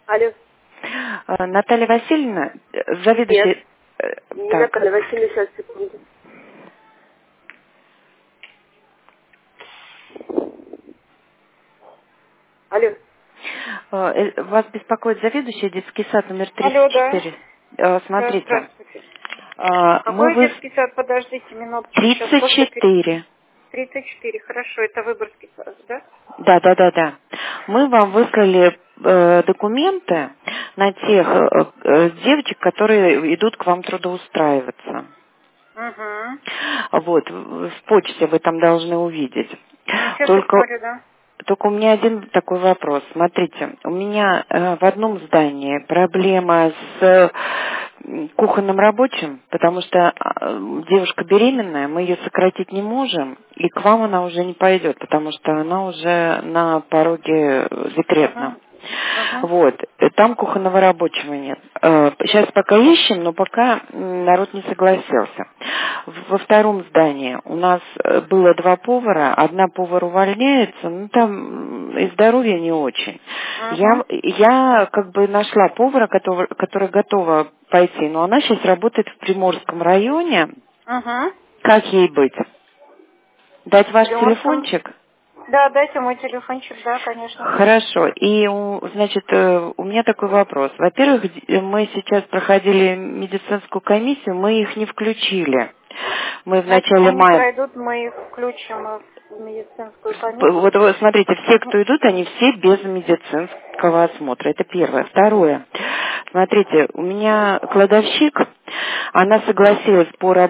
Алло. Наталья Васильевна, Нет. заведующая... Не Так. Наталья Васильевна, сейчас, секунду. Алло. Вас беспокоит заведующая детский сад номер Алло, да. 34. Да, Смотрите, здравствуйте. мы Какой детский сад? Подождите минутку. Сейчас просто 34. 34, хорошо, это Выборгский сад, да? Да. Мы вам выслали документы на тех девочек, которые идут к вам трудоустраиваться. Угу. Вот, в почте вы там должны увидеть. Сейчас я Только смотрю, да. Только у меня один такой вопрос. Смотрите, у меня в одном здании проблема с кухонным рабочим, потому что девушка беременная, мы ее сократить не можем, и к вам она уже не пойдет, потому что она уже на пороге декретном. Вот, там кухонного рабочего нет. Сейчас пока ищем, но пока народ не согласился. Во втором здании у нас было 2 повара, одна повар увольняется, ну там и здоровье не очень. Я как бы нашла повара, которая готова пойти, но она сейчас работает в Приморском районе. Как ей быть? Дать ваш телефончик? Да, дайте мой телефончик, да, конечно. Хорошо. И, значит, у меня такой вопрос. Во-первых, мы сейчас проходили медицинскую комиссию, мы их не включили. Мы в начале Они мая... пройдут, мы их включим в медицинскую комиссию. Вот смотрите, все, кто идут, они все без медицинского осмотра. Это первое. Второе. Смотрите, у меня кладовщик, она согласилась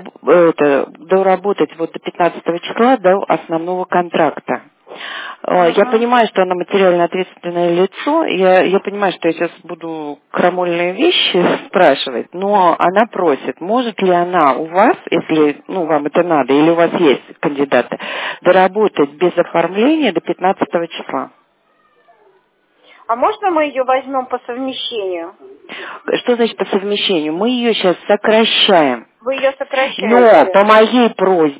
доработать вот до 15 числа до основного контракта. Я понимаю, что она материально ответственное лицо, я понимаю, что я сейчас буду крамольные вещи спрашивать, но она просит, может ли она у вас, если вам это надо, или у вас есть кандидаты, доработать без оформления до 15 числа. А можно мы ее возьмем по совмещению? Что значит по совмещению? Мы ее сейчас сокращаем. Вы ее сокращаете? Но по моей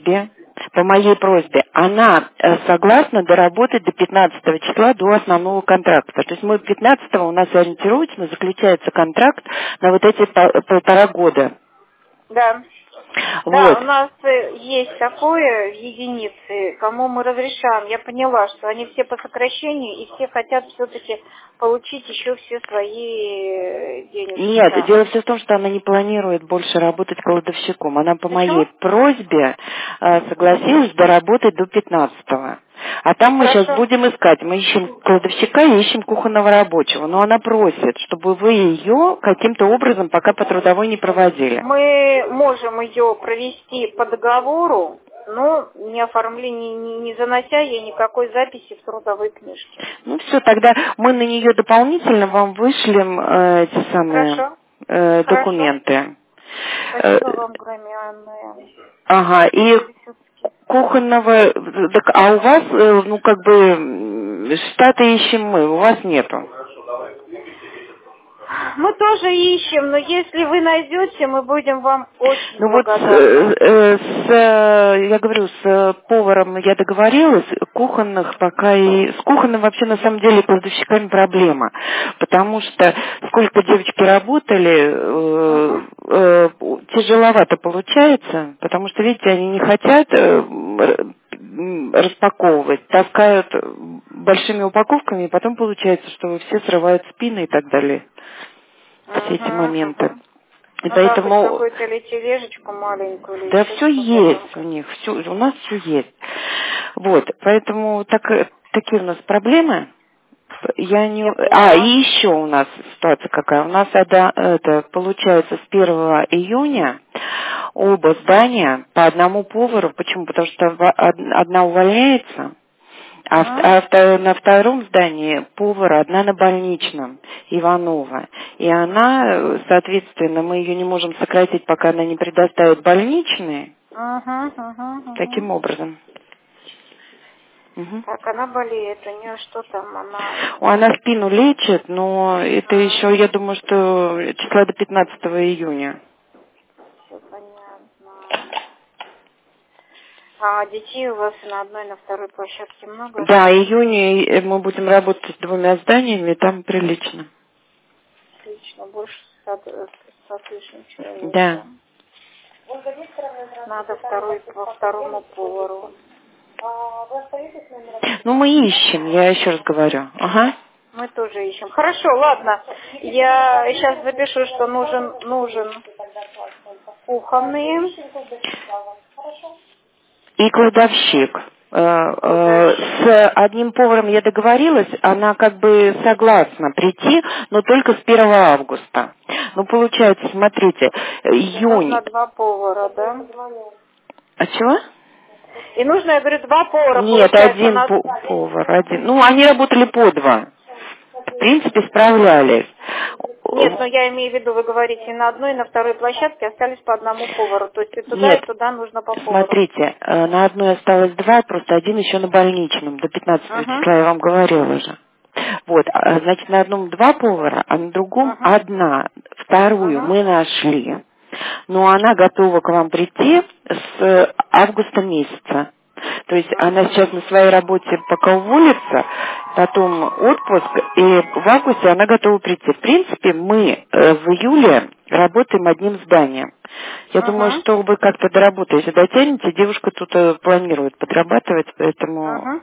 просьбе, она согласна доработать до 15 числа, до основного контракта. То есть мы 15 у нас ориентируется, заключается контракт на вот эти 1,5 года. Да. Вот. Да, у нас есть такое в единице, кому мы разрешаем. Я поняла, что они все по сокращению и все хотят все-таки получить еще все свои денежки. Нет, Да. дело все в том, что она не планирует больше работать кладовщиком. Она по Почему? моей просьбе согласилась доработать до 15-го. А там мы сейчас будем искать. Мы ищем кладовщика и ищем кухонного рабочего. Но она просит, чтобы вы ее каким-то образом пока по трудовой не проводили. Мы можем ее провести по договору, но не оформляя, не занося ей никакой записи в трудовой книжке. Ну все, тогда мы на нее дополнительно вам вышлем эти самые документы. Спасибо вам, огромное. Ага, и кухонного, так, а у вас, штаты ищем мы, у вас нету. Мы тоже ищем, но если вы найдете, мы будем вам очень благодарны. Я говорю, с поваром я договорилась, кухонных пока и... С кухонным вообще на самом деле кладовщиками проблема, потому что сколько девочки работали, тяжеловато получается, потому что, видите, они не хотят распаковывать, таскают большими упаковками, и потом получается, что все срывают спины и так далее. Все эти моменты. И поэтому... Да, какую-то или тележечку маленькую. Да все есть у них, все, у нас все есть. Вот, поэтому такие у нас проблемы. И еще у нас ситуация какая. У нас получается с 1 июня оба здания по одному повару. Почему? Потому что одна увольняется, на втором здании повар одна на больничном, Иванова. И она, соответственно, мы ее не можем сократить, пока она не предоставит больничные. Таким образом. Так, она болеет, у нее что там, она спину лечит, но это еще, я думаю, что числа до 15 июня. Все понятно. А детей у вас на одной, на второй площадке много? Да, июня мы будем работать с 2 зданиями, там прилично. конечно, больше 100 с лишним человек. Да. Надо второму повару. Ну, мы ищем, я еще раз говорю. Ага. Мы тоже ищем. Хорошо, ладно. Я сейчас запишу, что нужен кухонный. И кладовщик. С одним поваром я договорилась, она как бы согласна прийти, но только с 1 августа. Ну, получается, смотрите, июнь... Нужно 2 повара, да? А чего? И нужно, я говорю, 2 повара. Нет, один повар, один. Ну, они работали по 2. В принципе, справлялись. Нет, но я имею в виду, вы говорите, на одной и на второй площадке остались по одному повару. То есть и туда, Нет, и туда нужно по повару. Смотрите, на одной осталось 2, просто один еще на больничном, до 15 числа я вам говорила же. Вот, значит, на одном 2 повара, а на другом 1. Вторую мы нашли. Но она готова к вам прийти с августа месяца. То есть она сейчас на своей работе пока уволится, потом отпуск, и в августе она готова прийти. В принципе, мы в июле работаем одним зданием. Я думаю, что вы как-то до работы, если дотянете, девушка тут планирует подрабатывать, поэтому...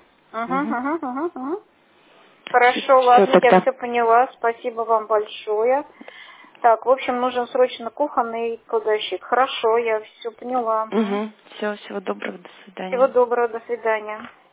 Хорошо, ладно, я все поняла. Спасибо вам большое. Так, в общем, нужен срочно кухонный кладовщик. Хорошо, я все поняла. Все, всего доброго, до свидания. Всего доброго, до свидания.